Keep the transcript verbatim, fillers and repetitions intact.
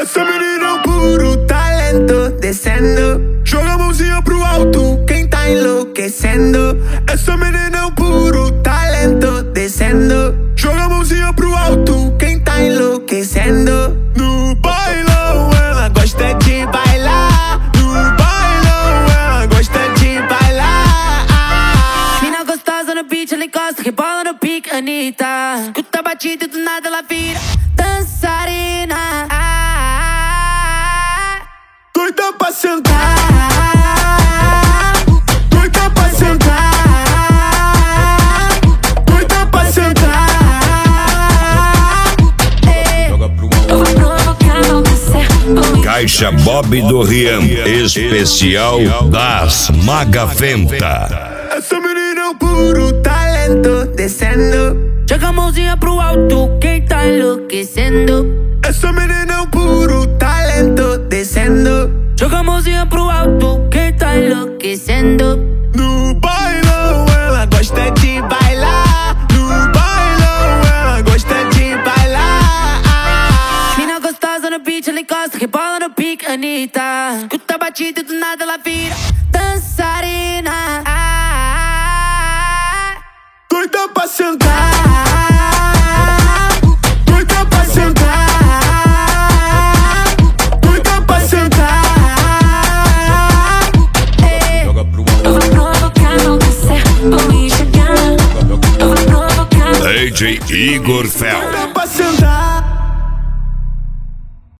Essa menina é um puro talento, descendo. Joga a mãozinha pro alto, quem tá enlouquecendo. Essa menina é um puro talento, descendo. Joga a mãozinha pro alto, quem tá enlouquecendo. No bailão ela gosta de bailar. No bailão ela gosta de bailar. Mina gostosa no beat, ela encosta, rebola no pique, Anitta. Escuta a batida e do nada ela vira dançarina. Doida pra sentar, doida pra sentar, doida pra sentar. Joga pro alto. Caixa Bob do Rian, especial das Magaventa. Essa menina é um puro talento, descendo. Joga a mãozinha pro alto, quem tá enlouquecendo. Essa menina é um puro talento, descendo. Joga a mãozinha pro alto, quem tá enlouquecendo. No bailão ela gosta de bailar. No bailão ela gosta de bailar. Mina gostosa no beat, ela encosta, rebola no pique, Anitta. Escuta a batida e do nada ela vira dançarina. Doida pra sentar, doida pra sentar, doida pra sentar. Joga pro alto. Eu vou provocar, não descer, vou enxergar. Eu vou provocar. D J Igor Fel.